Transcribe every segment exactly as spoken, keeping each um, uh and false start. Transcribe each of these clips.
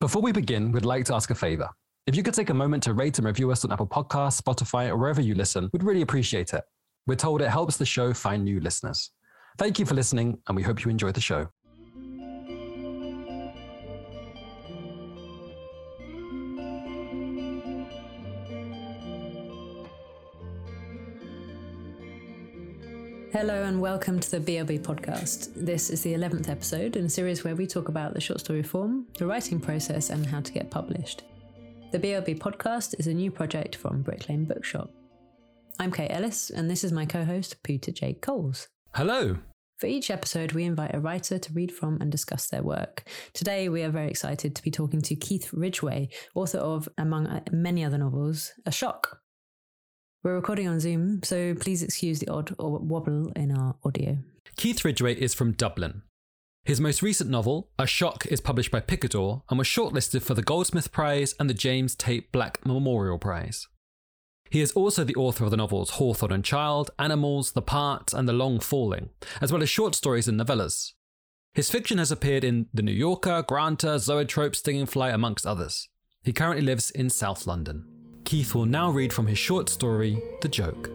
Before we begin, we'd like to ask a favor. If you could take a moment to rate and review us on Apple Podcasts, Spotify, or wherever you listen, we'd really appreciate it. We're told it helps the show find new listeners. Thank you for listening, and we hope you enjoy the show. Hello and welcome to the B L B podcast. This is the eleventh episode in a series where we talk about the short story form, the writing process and how to get published. The B L B podcast is a new project from Brick Lane Bookshop. I'm Kate Ellis and this is my co-host Peter J. Coles. Hello. For each episode we invite a writer to read from and discuss their work. Today we are very excited to be talking to Keith Ridgway, author of, among many other novels, A Shock. We're recording on Zoom, so please excuse the odd or wobble in our audio. Keith Ridgway is from Dublin. His most recent novel, A Shock, is published by Picador and was shortlisted for the Goldsmith Prize and the James Tate Black Memorial Prize. He is also the author of the novels Hawthorne and Child, Animals, The Part, and The Long Falling, as well as short stories and novellas. His fiction has appeared in The New Yorker, Granta, Zoetrope, Stinging Fly, amongst others. He currently lives in South London. Keith will now read from his short story, The Joke.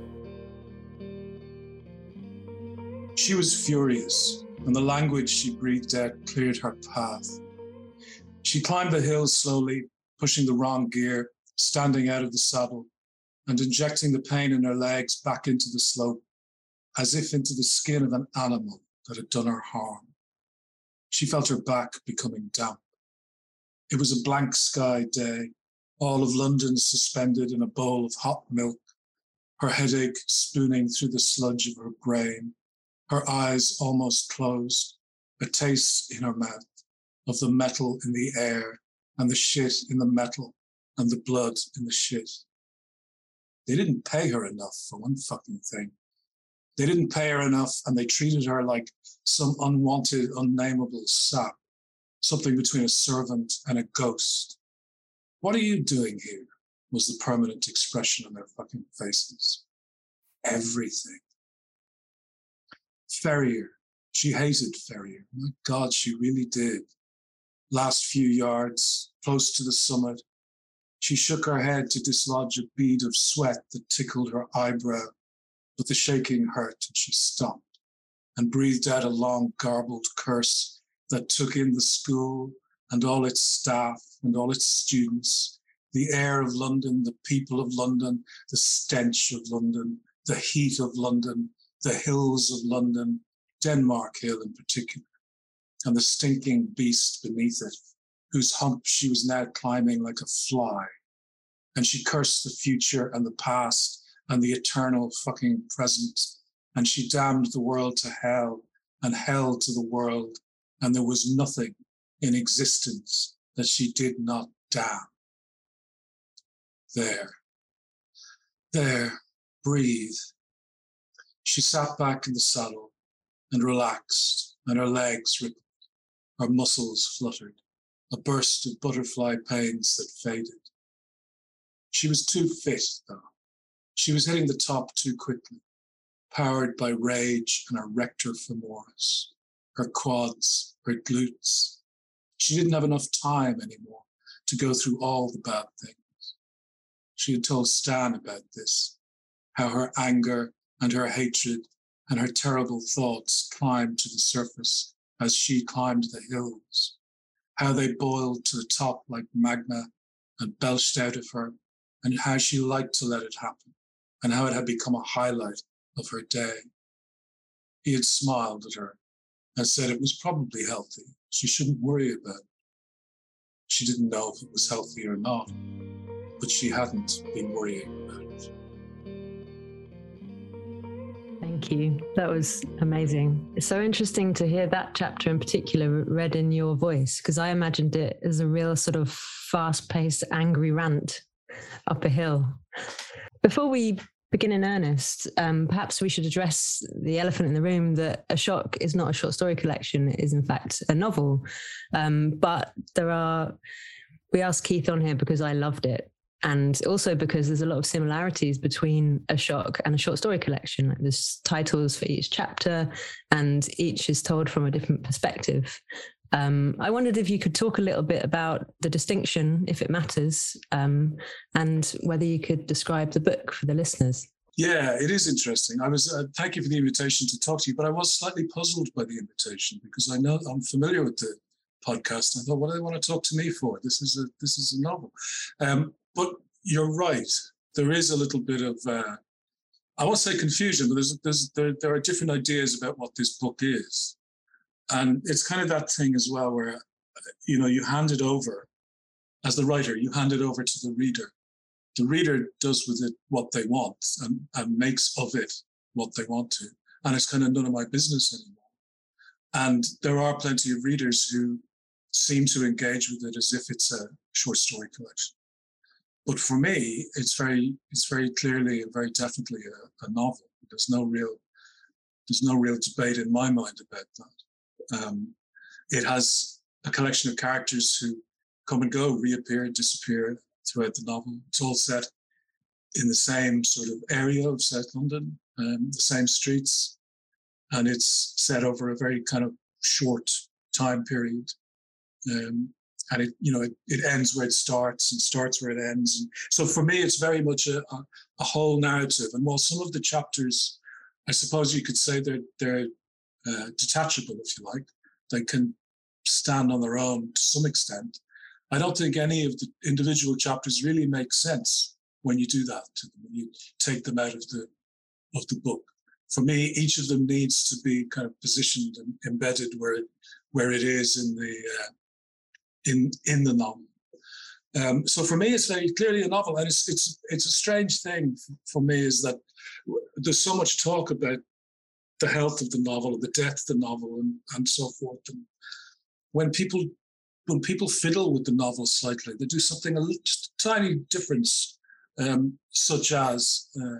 She was furious, and the language she breathed out cleared her path. She climbed the hill slowly, pushing the wrong gear, standing out of the saddle, and injecting the pain in her legs back into the slope, as if into the skin of an animal that had done her harm. She felt her back becoming damp. It was a blank sky day, all of London suspended in a bowl of hot milk, her headache spooning through the sludge of her brain, her eyes almost closed, a taste in her mouth of the metal in the air and the shit in the metal and the blood in the shit. They didn't pay her enough for one fucking thing. They didn't pay her enough and they treated her like some unwanted, unnameable sap, something between a servant and a ghost. What are you doing here? Was the permanent expression on their fucking faces. Everything. Ferrier. She hated Ferrier. My God, she really did. Last few yards, close to the summit, she shook her head to dislodge a bead of sweat that tickled her eyebrow, but the shaking hurt and she stopped and breathed out a long garbled curse that took in the school and all its staff and all its students, the air of London, the people of London, the stench of London, the heat of London, the hills of London, Denmark Hill in particular, and the stinking beast beneath it, whose hump she was now climbing like a fly. And she cursed the future and the past and the eternal fucking present, and she damned the world to hell and hell to the world, and there was nothing in existence that she did not damn. There, there, breathe. She sat back in the saddle and relaxed, and her legs rippled, her muscles fluttered, a burst of butterfly pains that faded. She was too fit, though. She was hitting the top too quickly, powered by rage and her rector femoris, her quads, her glutes. She didn't have enough time anymore to go through all the bad things. She had told Stan about this, how her anger and her hatred and her terrible thoughts climbed to the surface as she climbed the hills, how they boiled to the top like magma and belched out of her, and how she liked to let it happen, and how it had become a highlight of her day. He had smiled at her and said it was probably healthy. She shouldn't worry about it. She didn't know if it was healthy or not, but she hadn't been worrying about it. Thank you. That was amazing. It's so interesting to hear that chapter in particular read in your voice, because I imagined it as a real sort of fast-paced, angry rant up a hill. Before we begin in earnest, um, perhaps we should address the elephant in the room that A Shock is not a short story collection. It is in fact a novel. Um, but there are, we asked Keith on here because I loved it. And also because there's a lot of similarities between A Shock and a short story collection. Like there's titles for each chapter and each is told from a different perspective. Um, I wondered if you could talk a little bit about the distinction, if it matters, um, and whether you could describe the book for the listeners. Yeah, it is interesting. I was uh, thank you for the invitation to talk to you, but I was slightly puzzled by the invitation because I know I'm familiar with the podcast. I thought, what do they want to talk to me for? This is a this is a novel. Um, but you're right. There is a little bit of uh, I won't say confusion, but there's there's there, there are different ideas about what this book is, and it's kind of that thing as well where you know you hand it over as the writer, you hand it over to the reader. The reader does with it what they want and, and makes of it what they want to. And it's kind of none of my business anymore. And there are plenty of readers who seem to engage with it as if it's a short story collection. But for me, it's very it's very clearly and very definitely a, a novel. There's no real there's no real debate in my mind about that. Um, it has a collection of characters who come and go, reappear, disappear throughout the novel. It's all set in the same sort of area of South London, um, the same streets, and it's set over a very kind of short time period. Um, and it, you know, it, it ends where it starts and starts where it ends. And so for me, it's very much a, a, a whole narrative. And while some of the chapters, I suppose you could say they're they're uh, detachable, if you like, they can stand on their own to some extent. I don't think any of the individual chapters really make sense when you do that to them, when you take them out of the of the book. For me, each of them needs to be kind of positioned and embedded where it where it is in the uh, in in the novel. Um, so for me, it's very clearly a novel, and it's it's it's a strange thing for me is that there's so much talk about the health of the novel, the death of the novel, and and so forth. And when people when people fiddle with the novel slightly, they do something a little, just a tiny difference, um, such as uh,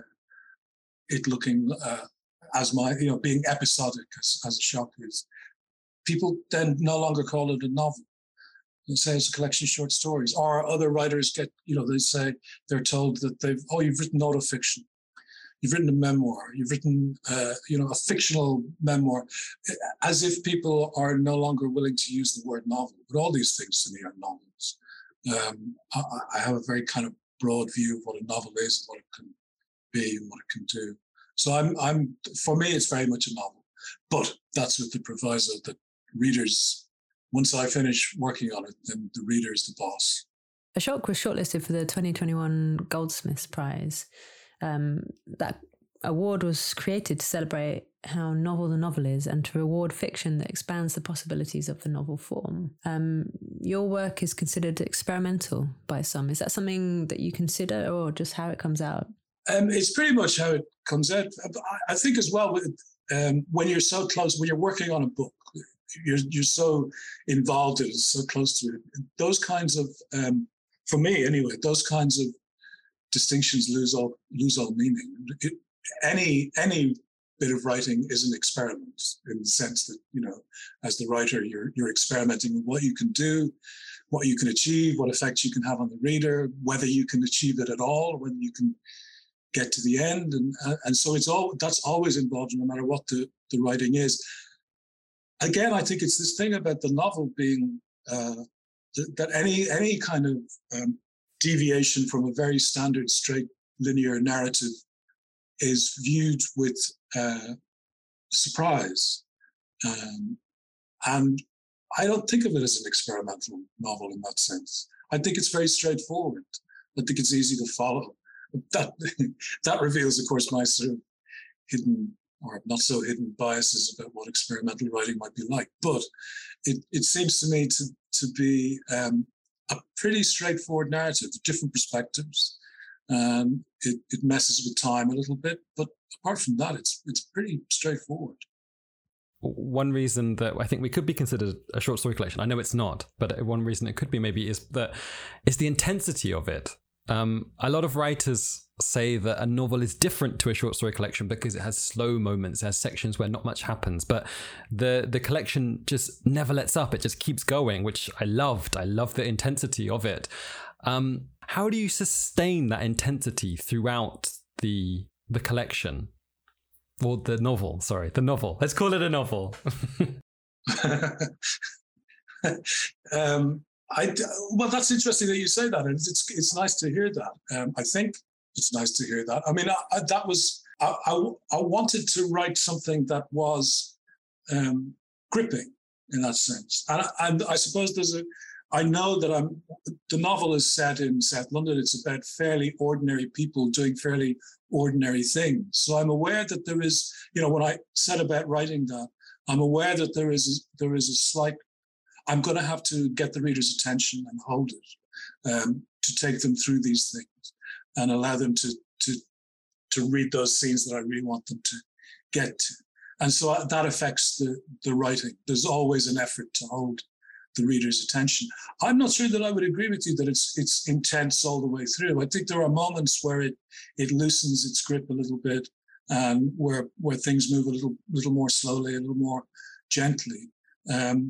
it looking uh, as my, you know, being episodic as, as a shock is. People then no longer call it a novel. They say it's a collection of short stories. Or other writers get, you know, they say they're told that they've, oh, you've written autofiction. You've written a memoir, you've written, uh, you know, a fictional memoir, as if people are no longer willing to use the word novel. But all these things to me are novels. Um, I, I have a very kind of broad view of what a novel is, and what it can be, and what it can do. So I'm, I'm, for me, it's very much a novel. But that's with the proviso that readers, once I finish working on it, then the reader is the boss. Ashok was shortlisted for the twenty twenty-one Goldsmiths Prize. Um, that award was created to celebrate how novel the novel is and to reward fiction that expands the possibilities of the novel form. Um, your work is considered experimental by some. Is that something that you consider, or just how it comes out? Um, it's pretty much how it comes out. I think as well, um, when you're so close, when you're working on a book, you're you're so involved in it, so close to it. Those kinds of, um, for me anyway, those kinds of distinctions lose all lose all meaning. It, any any bit of writing is an experiment in the sense that, you know, as the writer, you're you're experimenting with what you can do, what you can achieve, what effect you can have on the reader, whether you can achieve it at all, whether you can get to the end, and and so it's all that's always involved, no matter what the the writing is. Again, I think it's this thing about the novel being uh, th- that any any kind of um, deviation from a very standard, straight, linear narrative is viewed with uh, surprise. Um, and I don't think of it as an experimental novel in that sense. I think it's very straightforward. I think it's easy to follow. That, that reveals, of course, my sort of hidden or not so hidden biases about what experimental writing might be like. But it, it seems to me to, to be um, a pretty straightforward narrative, different perspectives. Um, it, it messes with time a little bit, but apart from that, it's it's pretty straightforward. One reason that I think we could be considered a short story collection, I know it's not, but one reason it could be maybe is that it's the intensity of it. Um, a lot of writers say that a novel is different to a short story collection because it has slow moments, it has sections where not much happens, but the the collection just never lets up. It just keeps going, which I loved. I love the intensity of it. Um, how do you sustain that intensity throughout the the collection? Or the novel, sorry, the novel. Let's call it a novel. um, I well, that's interesting that you say that, and it's it's nice to hear that. Um, I think it's nice to hear that. I mean, I, I, that was I, I, I wanted to write something that was um, gripping in that sense, and I, and I suppose there's a. I know that I'm. The novel is set in South London. It's about fairly ordinary people doing fairly ordinary things. So I'm aware that there is, you know, when I set about writing that, I'm aware that there is there is a slight. I'm going to have to get the reader's attention and hold it um, to take them through these things and allow them to to to read those scenes that I really want them to get to. And so that affects the the writing. There's always an effort to hold the reader's attention. I'm not sure that I would agree with you that it's it's intense all the way through. I think there are moments where it it loosens its grip a little bit, and where where things move a little little more slowly, a little more gently. Um,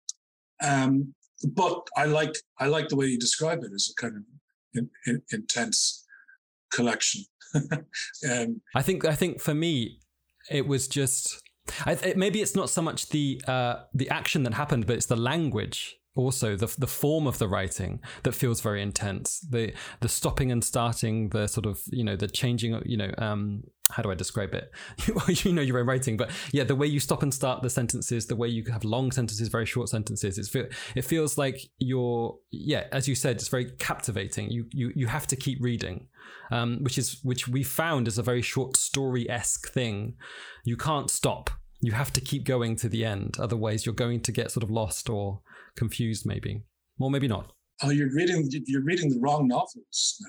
um, but I like I like the way you describe it as a kind of in, in, intense collection. um, I think I think for me, it was just. I, it, maybe it's not so much the uh, the action that happened, but it's the language, also the the form of the writing that feels very intense. The the stopping and starting, the sort of you know the changing. You know, um, how do I describe it? You know your own writing, but yeah, the way you stop and start the sentences, the way you have long sentences, very short sentences. It's it feels like you're yeah, as you said, it's very captivating. You you you have to keep reading. Um, which is which we found is a very short story-esque thing. You can't stop. You have to keep going to the end. Otherwise, you're going to get sort of lost or confused, maybe, or maybe not. Oh, you're reading you're reading the wrong novels.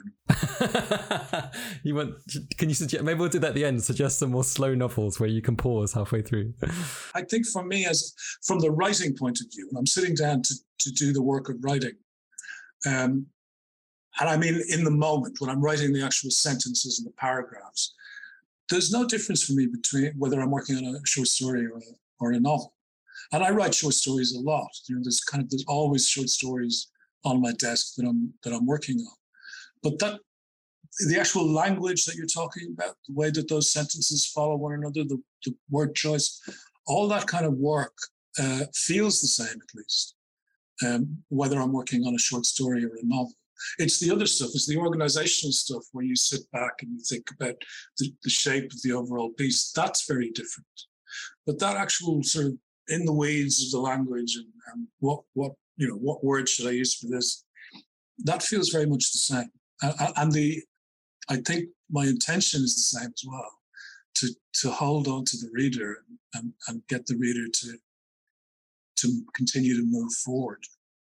You want? Can you suggest? Maybe we'll do that at the end. Suggest some more slow novels where you can pause halfway through. I think for me, as from the writing point of view, when I'm sitting down to to do the work of writing. Um, And I mean, in the moment, when I'm writing the actual sentences and the paragraphs, there's no difference for me between whether I'm working on a short story or a, or a novel. And I write short stories a lot. You know, there's kind of there's always short stories on my desk that I'm that I'm working on. But that the actual language that you're talking about, the way that those sentences follow one another, the, the word choice, all that kind of work uh, feels the same, at least, um, whether I'm working on a short story or a novel. It's the other stuff, it's the organizational stuff where you sit back and you think about the, the shape of the overall piece. That's very different. But that actual sort of in the weeds of the language and, and what, what, you know, what word should I use for this? That feels very much the same. And, and the, I think my intention is the same as well, to, to hold on to the reader and, and get the reader to, to continue to move forward.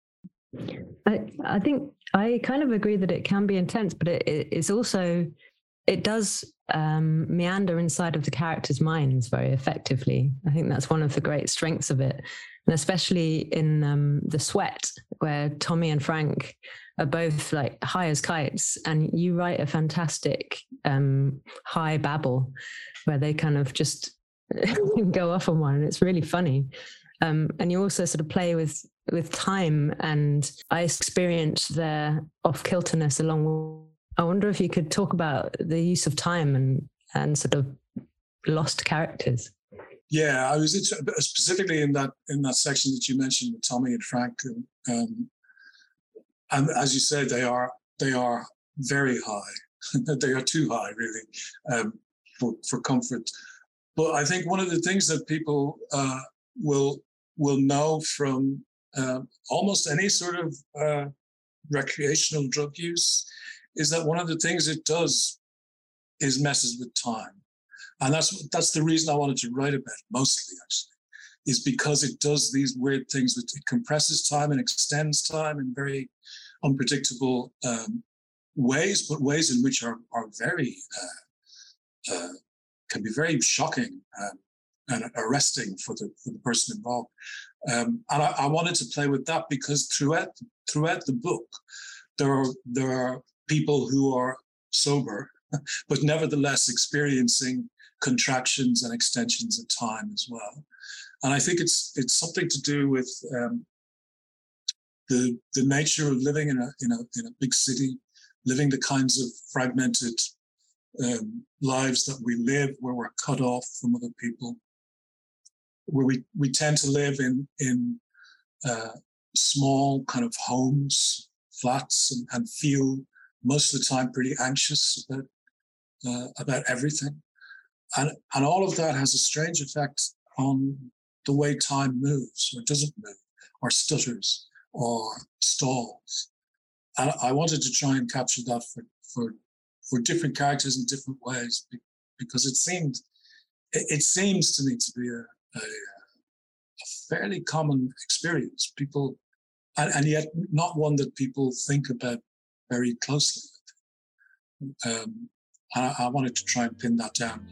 I, I think I kind of agree that it can be intense, but it, it is also, it does um, meander inside of the characters' minds very effectively. I think that's one of the great strengths of it. And especially in um, The Sweat, where Tommy and Frank are both like high as kites, and you write a fantastic um, high babble where they kind of just go off on one, and it's really funny. Um, and you also sort of play with with time, and I experienced their off-kilterness along with, I wonder if you could talk about the use of time and, and sort of lost characters. Yeah, I was specifically in that in that section that you mentioned with Tommy and Frank, and, um, and as you said, they are they are very high. They are too high, really, um, for for comfort. But I think one of the things that people uh, will will know from uh, almost any sort of uh, recreational drug use is that one of the things it does is messes with time. And that's that's the reason I wanted to write about it, mostly, actually, is because it does these weird things. With, it compresses time and extends time in very unpredictable um, ways, but ways in which are, are very, uh, uh, can be very shocking um, and arresting for the, for the person involved. Um, and I, I wanted to play with that because throughout, throughout the book, there are, there are people who are sober, but nevertheless experiencing contractions and extensions of time as well. And I think it's it's something to do with um, the the nature of living in a in a in a big city, living the kinds of fragmented um, lives that we live, where we're cut off from other people, where we we tend to live in in uh, small kind of homes, flats, and, and feel most of the time pretty anxious about uh, about everything. And, and all of that has a strange effect on the way time moves, or doesn't move, or stutters, or stalls. And I wanted to try and capture that for for, for different characters in different ways, because it seemed it, it seems to me to be a, a, a fairly common experience. People, and, and yet not one that people think about very closely. Um, I, I wanted to try and pin that down.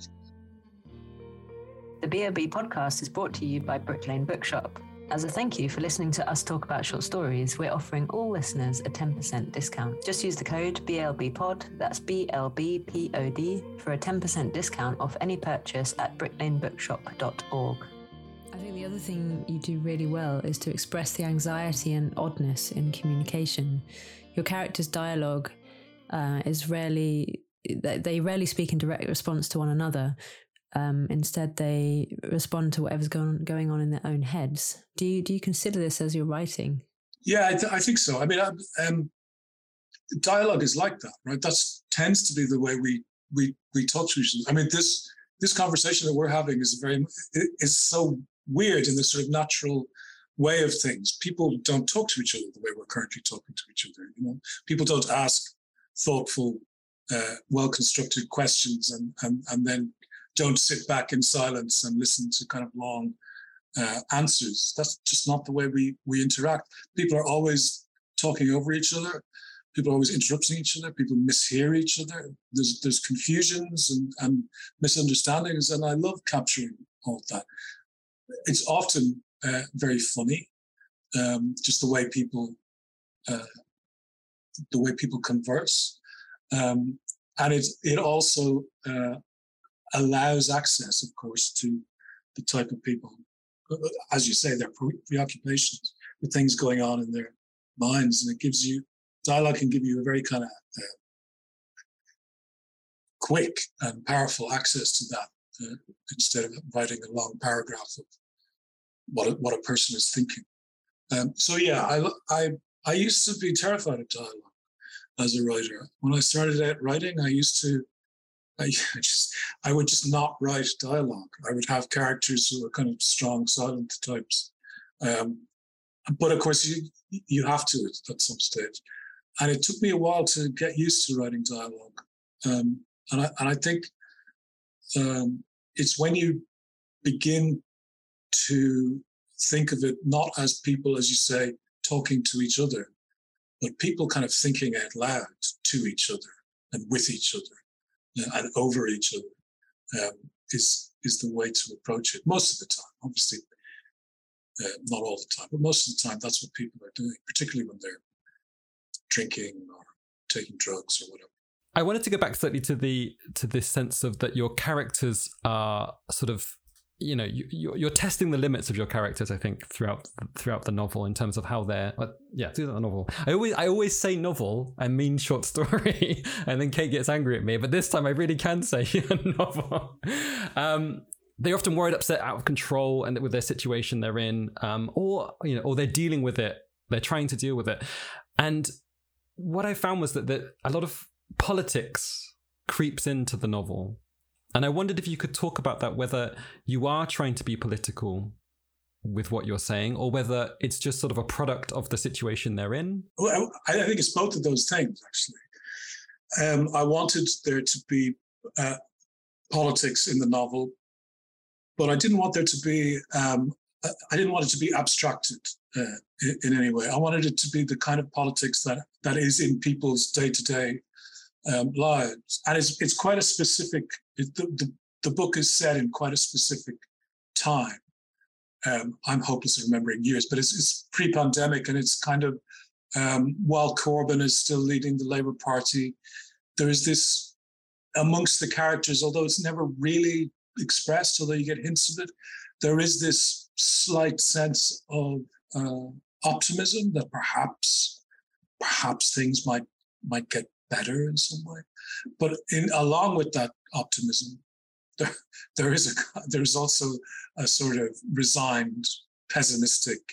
The B L B podcast is brought to you by Brick Lane Bookshop. As a thank you for listening to us talk about short stories, we're offering all listeners a ten percent discount. Just use the code B L B pod, that's B L B P O D, for a ten percent discount off any purchase at brick lane bookshop dot org. I think the other thing you do really well is to express the anxiety and oddness in communication. Your character's dialogue uh, is rarely, they rarely speak in direct response to one another. Um, instead, they respond to whatever's going going on in their own heads. Do you do you consider this as your writing? Yeah, I, th- I think so. I mean, um, dialogue is like that, right? That tends to be the way we we we talk to each other. I mean, this this conversation that we're having is very is so weird in this sort of natural way of things. People don't talk to each other the way we're currently talking to each other. You know, people don't ask thoughtful, uh, well-constructed questions and and and then don't sit back in silence and listen to kind of long uh, answers. That's just not the way we we interact. People are always talking over each other. People are always interrupting each other. People mishear each other. There's there's confusions and, and misunderstandings, and I love capturing all of that. It's often uh, very funny, um, just the way people uh, the way people converse, um, and it it also uh, allows access, of course, to the type of people, as you say, their pre- preoccupations with things going on in their minds. And it gives you, dialogue can give you a very kind of uh, quick and powerful access to that, uh, instead of writing a long paragraph of what a, what a person is thinking. Um, so yeah, I, I, I used to be terrified of dialogue as a writer. When I started out writing, I used to I just, I would just not write dialogue. I would have characters who were kind of strong, silent types. Um, but of course, you you have to at some stage. And it took me a while to get used to writing dialogue. Um, and I and I think um, it's when you begin to think of it not as people, as you say, talking to each other, but people kind of thinking out loud to each other and with each other. And over each other, um, is is the way to approach it most of the time. Obviously, uh, not all the time, but most of the time, that's what people are doing, particularly when they're drinking or taking drugs or whatever. I wanted to go back slightly to the to this sense of that your characters are sort of, you know, you, you're testing the limits of your characters, I think, throughout throughout the novel in terms of how they're, uh, yeah, throughout the novel. I always I always say novel, I mean short story, and then Kate gets angry at me. But this time I really can say novel. Um, they're often worried, upset, out of control, and with their situation they're in, um, or you know, or they're dealing with it. They're trying to deal with it. And what I found was that that a lot of politics creeps into the novel. And I wondered if you could talk about that, whether you are trying to be political with what you're saying, or whether it's just sort of a product of the situation they're in. Well, I think it's both of those things, actually. Um, I wanted there to be uh, politics in the novel, but I didn't want there to be, um, I didn't want it to be abstracted uh, in, in any way. I wanted it to be the kind of politics that, that is in people's day-to-day Um, lives, and it's it's quite a specific. It, the, the the book is set in quite a specific time. Um, I'm hopeless at remembering years, but it's it's pre-pandemic, and it's kind of um, while Corbyn is still leading the Labour Party, there is this amongst the characters, although it's never really expressed, although you get hints of it, there is this slight sense of uh, optimism that perhaps perhaps things might might get better in some way. But in along with that optimism, there, there is a there's also a sort of resigned, pessimistic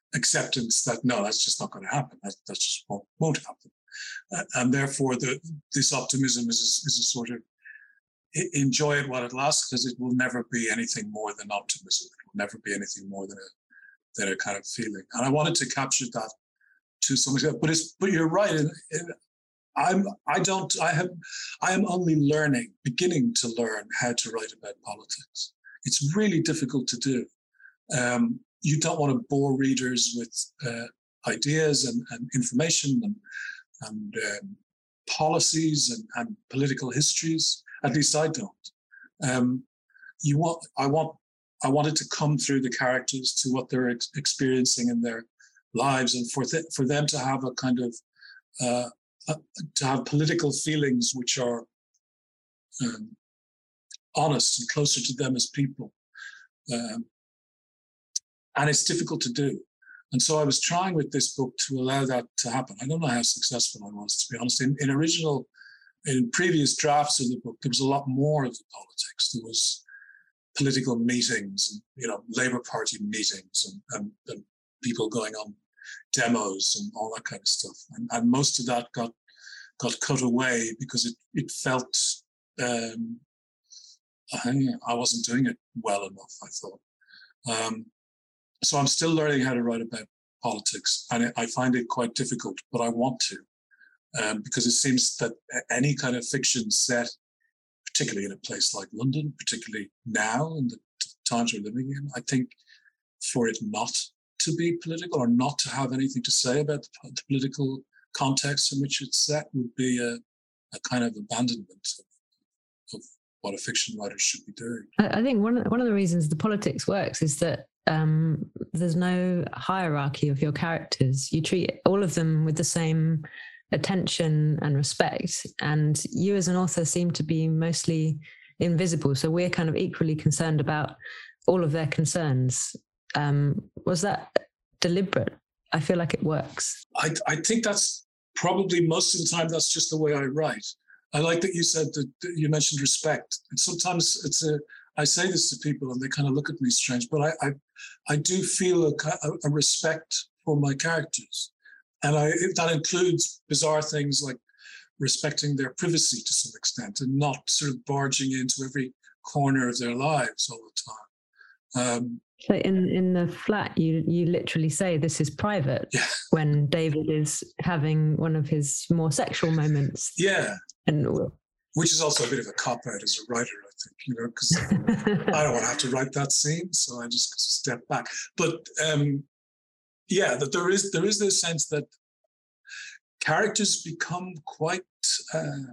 acceptance that no, that's just not going to happen. That, that just won't, won't happen. Uh, and therefore, the, this optimism is, is a sort of enjoy it while it lasts, because it will never be anything more than optimism. It will never be anything more than a than a kind of feeling. And I wanted to capture that to some extent. But it's but you're right. And, and I'm I don't I have I am only learning, beginning to learn how to write about politics. It's really difficult to do. Um, you don't want to bore readers with uh, ideas and, and information and and um, policies and, and political histories. At least I don't. Um, you want, I want, I wanted to come through the characters to what they're ex- experiencing in their lives, and for th- for them to have a kind of uh, uh, to have political feelings which are um, honest and closer to them as people. Um, and it's difficult to do. And so I was trying with this book to allow that to happen. I don't know how successful I was, to be honest. In, in original. In previous drafts of the book, there was a lot more of the politics. There was political meetings, and, you know, Labour Party meetings, and, and, and people going on demos and all that kind of stuff. And, and most of that got got cut away because it it felt um, I, I wasn't doing it well enough, I thought. Um, so I'm still learning how to write about politics, and I, I find it quite difficult, but I want to. Um, because it seems that any kind of fiction set, particularly in a place like London, particularly now in the t- times we're living in, I think for it not to be political or not to have anything to say about the, the political context in which it's set would be a, a kind of abandonment of, of what a fiction writer should be doing. I, I think one of, one of the reasons the politics works is that um, there's no hierarchy of your characters. You treat all of them with the same attention and respect, and you as an author seem to be mostly invisible, so we're kind of equally concerned about all of their concerns. Um, was that deliberate? I feel like it works. I, I think that's probably most of the time that's just the way I write. I like that you said that, that you mentioned respect, and sometimes it's a I say this to people and they kind of look at me strange, but I I, I do feel a, a respect for my characters. And I, that includes bizarre things like respecting their privacy to some extent and not sort of barging into every corner of their lives all the time. Um, so in, in the flat, you you literally say this is private yeah. when David is having one of his more sexual moments. Yeah. And which is also a bit of a cop-out as a writer, I think, you know, because I don't want to have to write that scene, so I just step back. But um, yeah, that there is there is this sense that characters become quite uh,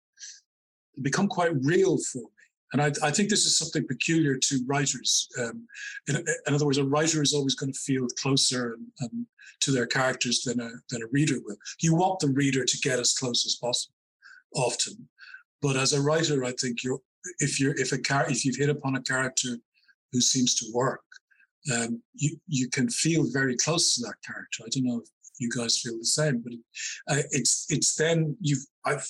become quite real for me, and I, I think this is something peculiar to writers. Um, in, in other words, a writer is always going to feel closer and, and to their characters than a than a reader will. You want the reader to get as close as possible, often, but as a writer, I think you're if you're if a char- if you've hit upon a character who seems to work. Um, you you can feel very close to that character. I don't know if you guys feel the same, but it, uh, it's it's then you've I've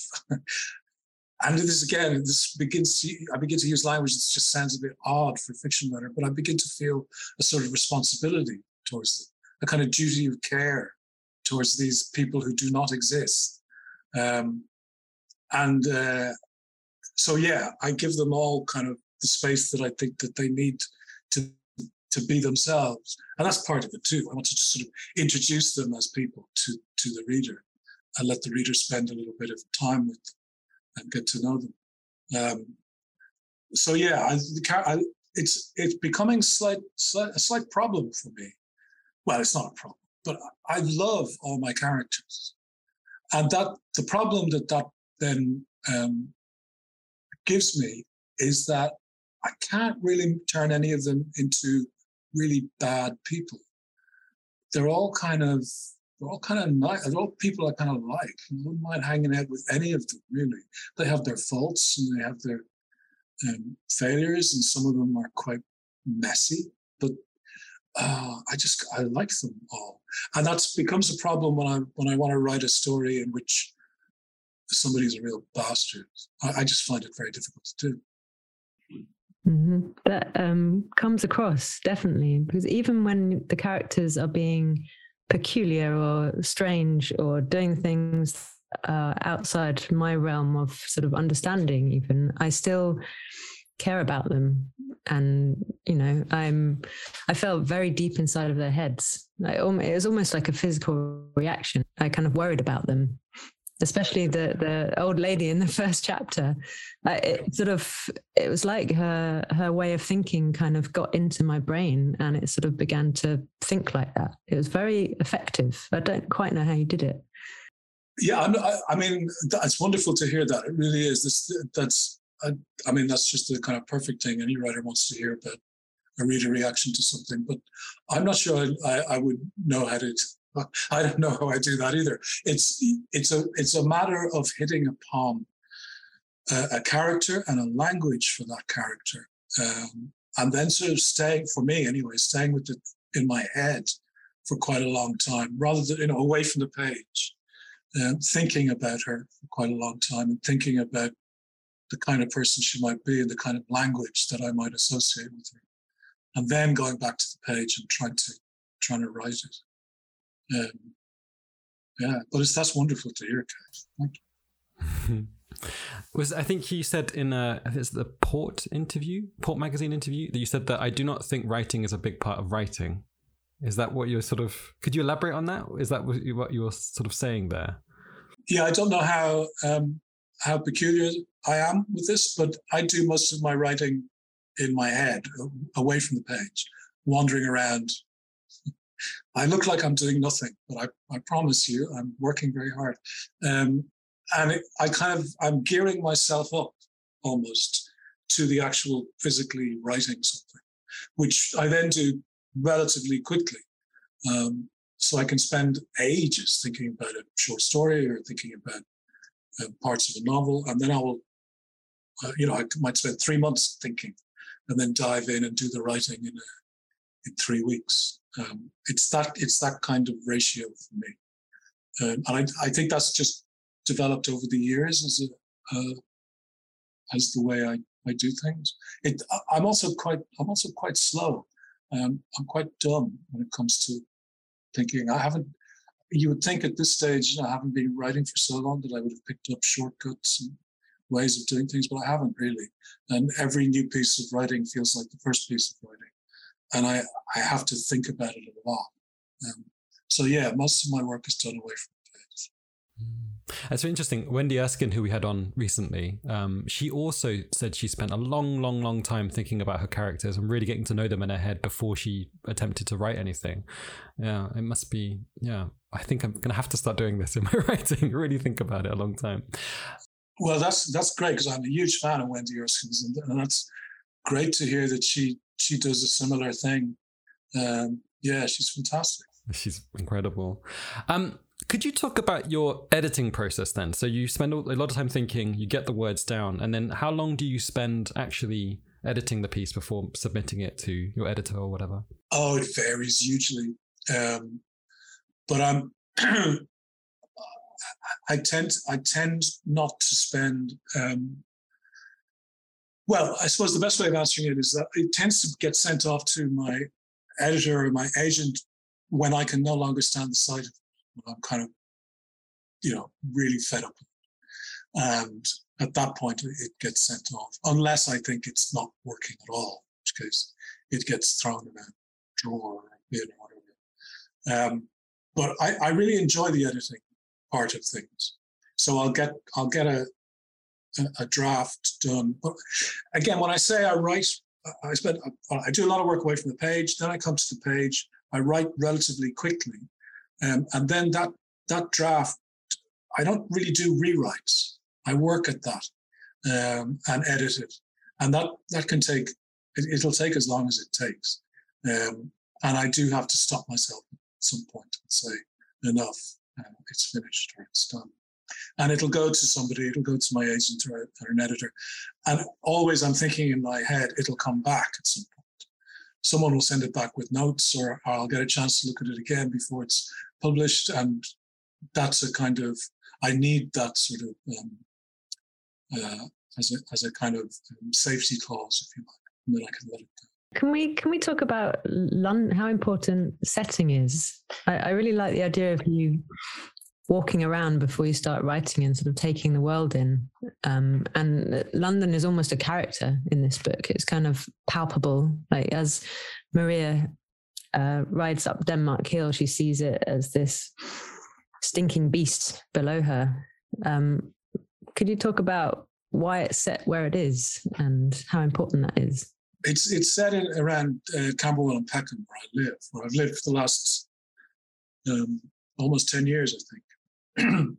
and this again this begins to I begin to use language that just sounds a bit odd for a fiction writer, but I begin to feel a sort of responsibility towards them, a kind of duty of care towards these people who do not exist, um, and uh, so yeah, I give them all kind of the space that I think that they need to. to be themselves. And that's part of it too. I want to just sort of introduce them as people to, to the reader and let the reader spend a little bit of time with them and get to know them. Um, so yeah, I, the, I, it's it's becoming slight, slight, a slight problem for me. Well, it's not a problem, but I love all my characters. And that the problem that that then um, gives me is that I can't really turn any of them into really bad people. They're all kind of, they're all kind of nice. They're all people I kind of like. I wouldn't mind hanging out with any of them, really. They have their faults and they have their um, failures, and some of them are quite messy. But uh, I just, I like them all, and that becomes a problem when I when I want to write a story in which somebody's a real bastard. I, I just find it very difficult to do. Mm-hmm. That um, comes across, definitely, because even when the characters are being peculiar or strange or doing things uh, outside my realm of sort of understanding, even, I still care about them. And, you know, I'm, I felt very deep inside of their heads. I, it was almost like a physical reaction. I kind of worried about them, especially the the old lady in the first chapter. Uh, it sort of, it was like her her way of thinking kind of got into my brain, and it sort of began to think like that. It was very effective. I don't quite know how you did it. Yeah, I, I mean, it's wonderful to hear that. It really is. This that's, I, I mean, that's just the kind of perfect thing any writer wants to hear, about a reader reaction to something. But I'm not sure I, I would know how to. I don't know how I do that either. It's it's a it's a matter of hitting upon a, a character and a language for that character, um, and then sort of staying, for me anyway, staying with it in my head for quite a long time, rather than, you know, away from the page, um, thinking about her for quite a long time and thinking about the kind of person she might be and the kind of language that I might associate with her, and then going back to the page and trying to trying to write it. Um, yeah, but it's that's wonderful to hear, Kate. Thank you. Was I think you said in a it's the Port interview, Port magazine interview, that you said that I do not think writing is a big part of writing. Is that what you're sort of? Could you elaborate on that? Is that what you were sort of saying there? Yeah, I don't know how um, how peculiar I am with this, but I do most of my writing in my head, away from the page, wandering around. I look like I'm doing nothing, but I, I promise you, I'm working very hard. Um, and it, I kind of, I'm gearing myself up almost to the actual physically writing something, which I then do relatively quickly. Um, so I can spend ages thinking about a short story or thinking about uh, parts of a novel. And then I will, uh, you know, I might spend three months thinking and then dive in and do the writing in a, in three weeks. Um, it's that it's that kind of ratio for me, um, and I, I think that's just developed over the years as a uh, as the way I, I do things. It I'm also quite I'm also quite slow. Um, I'm quite dumb when it comes to thinking. I haven't. You would think at this stage, I haven't been writing for so long, that I would have picked up shortcuts and ways of doing things, but I haven't really. And every new piece of writing feels like the first piece of writing. And I, I have to think about it a lot. Um, so yeah, most of my work is done away from the page. That's very interesting. Wendy Erskine, who we had on recently, um, she also said she spent a long, long, long time thinking about her characters and really getting to know them in her head before she attempted to write anything. Yeah, it must be, yeah, I think I'm going to have to start doing this in my writing, really think about it a long time. Well, that's that's great, because I'm a huge fan of Wendy Erskine's, and, and that's great to hear that she she does a similar thing. Um, yeah, she's fantastic. She's incredible. Um, could you talk about your editing process then? So you spend a lot of time thinking, you get the words down, and then how long do you spend actually editing the piece before submitting it to your editor or whatever? Oh, it varies hugely. Um, but I'm I tend I tend not to spend um, well, I suppose the best way of answering it is that it tends to get sent off to my editor or my agent when I can no longer stand the sight of it, when I'm kind of, you know, really fed up with it. And at that point, it gets sent off, unless I think it's not working at all, in which case it gets thrown in a drawer or a bin or whatever. Um, but I, I really enjoy the editing part of things. So I'll get I'll get a a draft done. But again, when I say I write, I spend I do a lot of work away from the page. Then I come to the page. I write relatively quickly, um, and then that that draft, I don't really do rewrites. I work at that um, and edit it, and that that can take it, it'll take as long as it takes. Um, and I do have to stop myself at some point and say enough. Uh, it's finished or it's done. And it'll go to somebody, it'll go to my agent or, or an editor. And always I'm thinking in my head, it'll come back at some point. Someone will send it back with notes, or, or I'll get a chance to look at it again before it's published. And that's a kind of, I need that sort of, um, uh, as, a, as a kind of um, safety clause, if you like. and then I can let it go. Can we can we talk about London, how important setting is? I, I really like the idea of you walking around before you start writing and sort of taking the world in. Um, and London is almost a character in this book. It's kind of palpable. Like as Maria uh, rides up Denmark Hill, she sees it as this stinking beast below her. Um, could you talk about why it's set where it is and how important that is? It's it's set in around uh, Camberwell and Peckham, where I live, where I've lived for the last um, almost ten years, I think.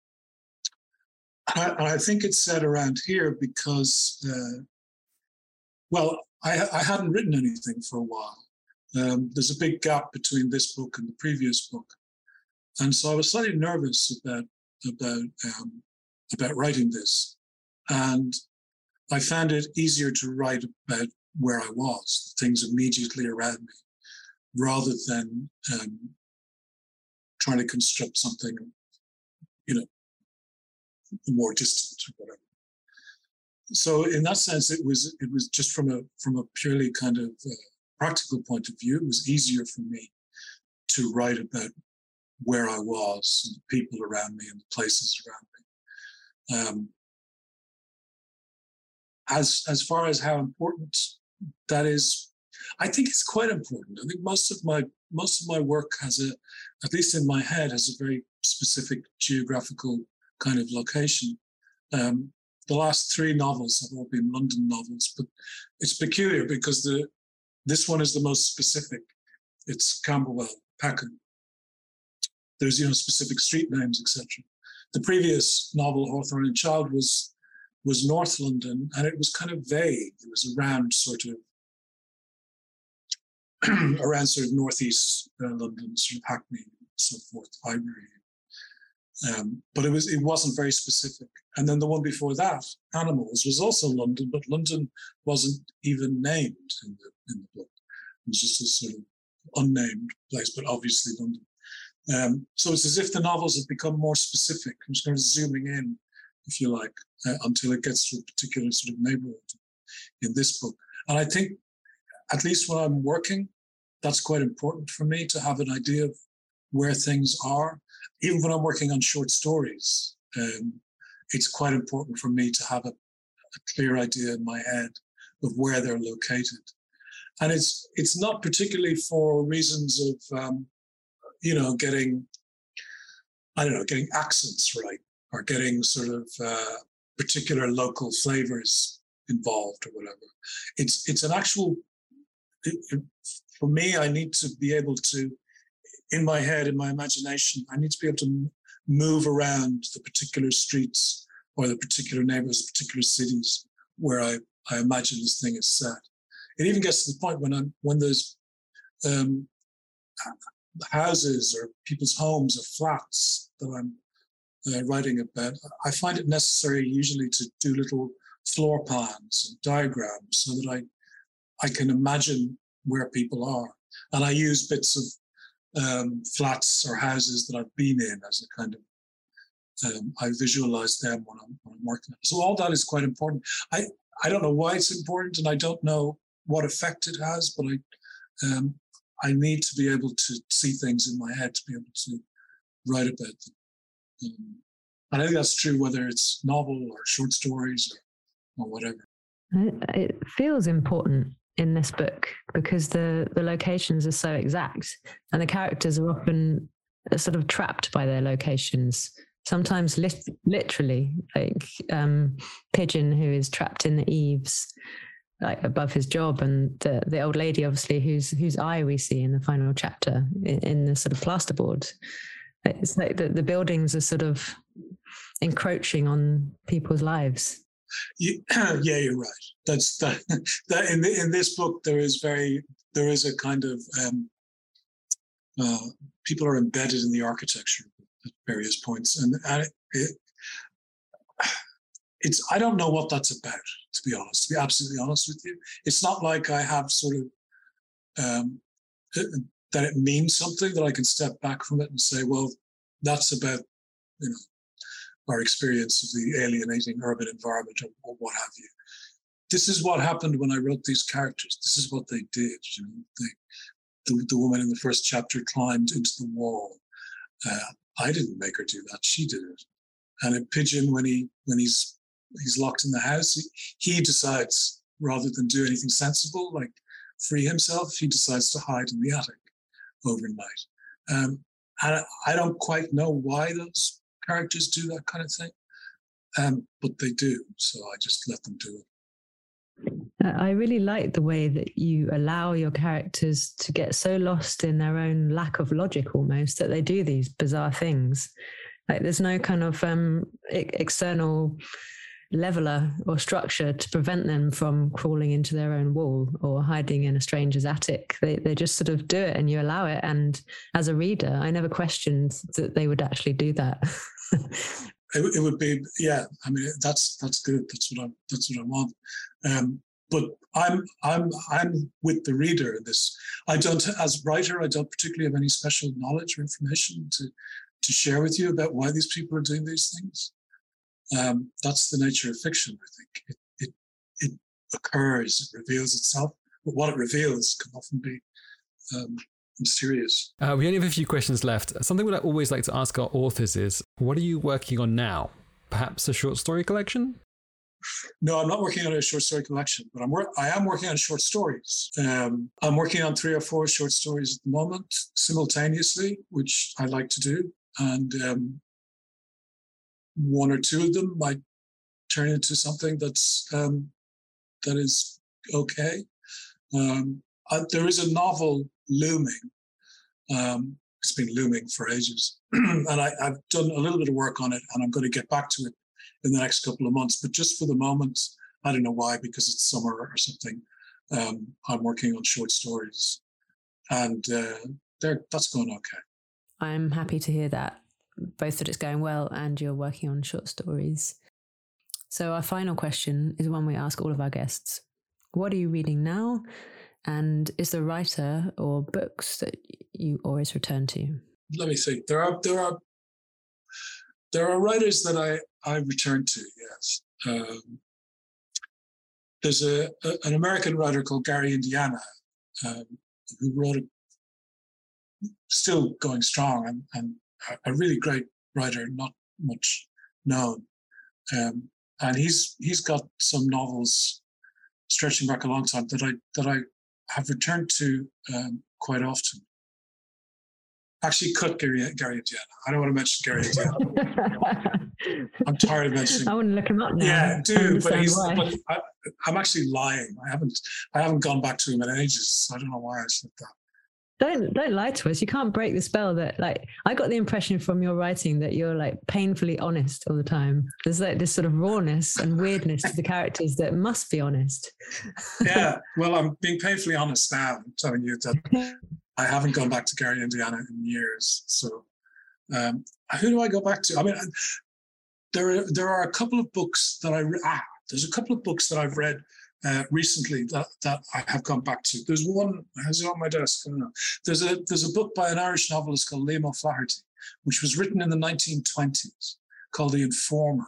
I, I think it's set around here because, uh, well, I, I hadn't written anything for a while. Um, there's a big gap between this book and the previous book, and so I was slightly nervous about about um, about writing this, and I found it easier to write about where I was, things immediately around me, rather than um, trying to construct something, you know, more distant or whatever. So in that sense, it was it was just from a from a purely kind of uh, practical point of view, it was easier for me to write about where I was, and the people around me, and the places around me. Um, as as far as how important that is, I think it's quite important. I think most of my most of my work has a, at least in my head, has a very specific geographical kind of location. Um, the last three novels have all been London novels, but it's peculiar because the this one is the most specific. It's Camberwell, Peckham. There's, you know, specific street names, et cetera. The previous novel, Hawthorne and Child, was was North London, and it was kind of vague. It was around sort of around sort of northeast uh, London, sort of Hackney, and so forth, Highbury. Um, but it was it wasn't very specific. And then the one before that, Animals, was also London, but London wasn't even named in the in the book. It was just a sort of unnamed place, but obviously London. Um, so it's as if the novels have become more specific. I'm just kind of zooming in, if you like, uh, until it gets to a particular sort of neighborhood in this book. And I think, at least when I'm working, that's quite important for me to have an idea of where things are. Even when I'm working on short stories, um, it's quite important for me to have a, a clear idea in my head of where they're located. And it's it's not particularly for reasons of, um, you know, getting, I don't know, getting accents right, or getting sort of uh, particular local flavors involved or whatever. It's it's an actual, it, it, for me, I need to be able to, in my head, in my imagination, I need to be able to move around the particular streets or the particular neighborhoods, particular cities where I, I imagine this thing is set. It even gets to the point when I'm when there's um, houses or people's homes or flats that I'm uh, writing about. I find it necessary usually to do little floor plans and diagrams so that I I can imagine where people are, and I use bits of Um, flats or houses that I've been in as a kind of, um, I visualize them when I'm, when I'm working. So all that is quite important. I, I don't know why it's important, and I don't know what effect it has, but I um, I need to be able to see things in my head to be able to write about them. Um, and I think that's true whether it's novel or short stories or, or whatever. It feels important in this book because the the locations are so exact, and the characters are often sort of trapped by their locations, sometimes lit- literally, like um Pigeon, who is trapped in the eaves like above his job, and the the old lady obviously whose whose eye we see in the final chapter in, in the sort of plasterboard. It's like the, the buildings are sort of encroaching on people's lives. You, yeah, you're right. That's that. That in the, in this book, there is very there is a kind of um, uh, people are embedded in the architecture at various points, and, and it, it, it's I don't know what that's about, to be honest. To be absolutely honest with you, it's not like I have sort of um, that it means something that I can step back from it and say, well, that's about, you know, our experience of the alienating urban environment or, or what have you. this is what happened when I wrote these characters. This is what they did. You know, they, the, the woman in the first chapter climbed into the wall. Uh, I didn't make her do that. She did it. And in Pigeon, when he when he's he's locked in the house, he, he decides, rather than do anything sensible, like free himself, he decides to hide in the attic overnight. Um, and I don't quite know why those characters do that kind of thing, um, but they do. So I just let them do it. I really like the way that you allow your characters to get so lost in their own lack of logic almost that they do these bizarre things. Like there's no kind of um, external leveler or structure to prevent them from crawling into their own wall or hiding in a stranger's attic. They they just sort of do it and you allow it. And as a reader, I never questioned that they would actually do that. it, it would be, yeah. I mean, that's that's good. That's what I that's what I want. Um, but I'm I'm I'm with the reader in this. I don't, as writer, I don't particularly have any special knowledge or information to to share with you about why these people are doing these things. Um, that's the nature of fiction, I think. It, it it occurs, it reveals itself, but what it reveals can often be um, mysterious. Uh, we only have a few questions left. Something that I always like to ask our authors is, what are you working on now? Perhaps a short story collection? No, I'm not working on a short story collection, but I'm wor- I am working on short stories. Um, I'm working on three or four short stories at the moment simultaneously, which I like to do. And um, one or two of them might turn into something that's um, that is okay. Um, I, there is a novel looming. Um, it's been looming for ages, and I, I've done a little bit of work on it, and I'm going to get back to it in the next couple of months. But just for the moment, I don't know why, because it's summer or something. Um, I'm working on short stories, and uh, they're, that's going okay. I'm happy to hear that, both that it's going well and you're working on short stories. So our final question is one we ask all of our guests. What are you reading now? And is there a writer or books that you always return to? Let me think. There are there are there are writers that I, I return to, yes. Um, there's a, a an American writer called Gary Indiana, um, who wrote a still going strong and, and a really great writer, not much known. Um, and he's he's got some novels stretching back a long time that I that I have returned to um, quite often. Actually, cut Gary, Gary Indiana. I don't want to mention Gary Indiana. I'm tired of mentioning. I want to look him up now. Yeah, do, but he's. But I, I'm actually lying. I haven't. I haven't gone back to him in ages. So I don't know why I said that. Don't don't lie to us. You can't break the spell that, like, I got the impression from your writing that you're like painfully honest all the time. There's like this sort of rawness and weirdness to the characters that must be honest. Yeah, well, I'm being painfully honest now. I'm telling you that I haven't gone back to Gary Indiana in years. So um, who do I go back to? I mean, there are, there are a couple of books that I, re- ah, there's a couple of books that I've read Uh, recently that, that I have gone back to. There's one, has it on my desk? I don't know. There's a there's a book by an Irish novelist called Liam O'Flaherty, which was written in the nineteen twenties, called The Informer.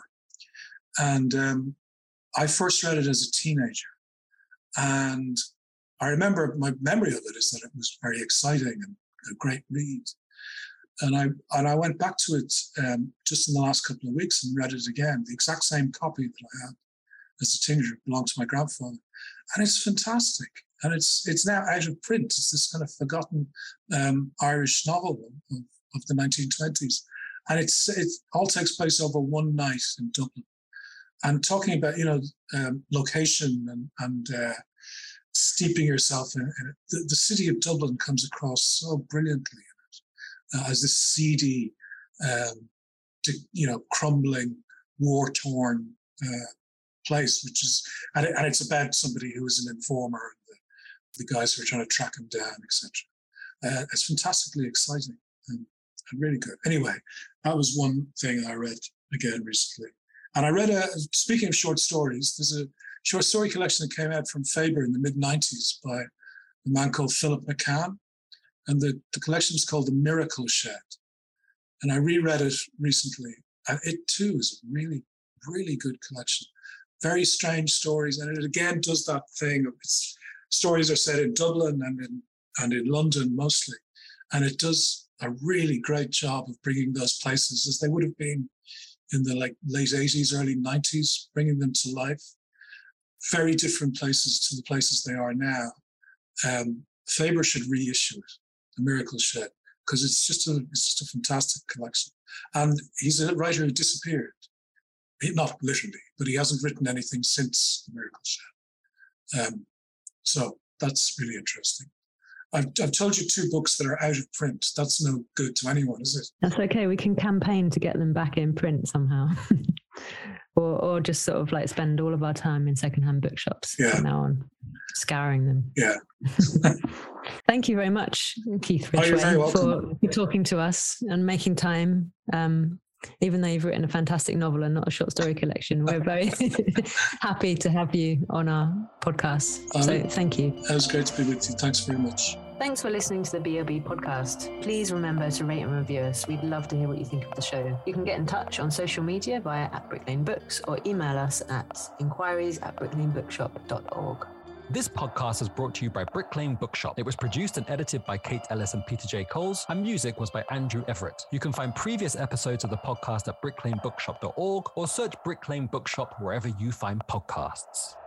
And um, I first read it as a teenager. And I remember my memory of it is that it was very exciting and a great read. And I and I went back to it um, just in the last couple of weeks and read it again, the exact same copy that I had as a teenager. It belonged to my grandfather, and it's fantastic. And it's it's now out of print. It's this kind of forgotten um, Irish novel of, of the nineteen twenties, and it's it all takes place over one night in Dublin. And talking about you know um, location and and uh, steeping yourself in, in it, the, the city of Dublin comes across so brilliantly in it uh, as this seedy, um, to, you know, crumbling, war torn. Uh, place, which is, and, it, and it's about somebody who is an informer and the, the guys who are trying to track him down, et cetera. Uh, it's fantastically exciting and, and really good. Anyway, that was one thing I read again recently. And I read, a, speaking of short stories, there's a short story collection that came out from Faber in the mid nineties by a man called Philip McCann. And the, the collection is called The Miracle Shed. And I reread it recently. And it too is a really, really good collection. very strange stories. And it again does that thing of its stories are set in Dublin and in, and in London mostly. And it does a really great job of bringing those places as they would have been in the like late eighties, early nineties, bringing them to life. Very different places to the places they are now. Um, Faber should reissue it, The Miracle Shed, because it's just a it's just a fantastic collection. And he's a writer who disappeared. He, not literally, but he hasn't written anything since The Miracle Shed. Um, so that's really interesting. I've, I've told you two books that are out of print. That's no good to anyone, is it? That's okay. We can campaign to get them back in print somehow. or or just sort of like spend all of our time in secondhand bookshops yeah. from now on, scouring them. Yeah. Thank you very much, Keith Oh, you're very Ridgway, for welcome. talking to us and making time. Um, even though you've written a fantastic novel and not a short story collection, we're very happy to have you on our podcast. Um, so thank you. It was great to be with you. Thanks very much. Thanks for listening to the B O B podcast. Please remember to rate and review us. We'd love to hear what you think of the show. You can get in touch on social media via at Brick Lane Books or email us at inquiries at bricklanebookshop dot org. This podcast is brought to you by Brick Lane Bookshop. It was produced and edited by Kate Ellis and Peter J. Coles, and music was by Andrew Everett. You can find previous episodes of the podcast at brick lane bookshop dot org or search Brick Lane Bookshop wherever you find podcasts.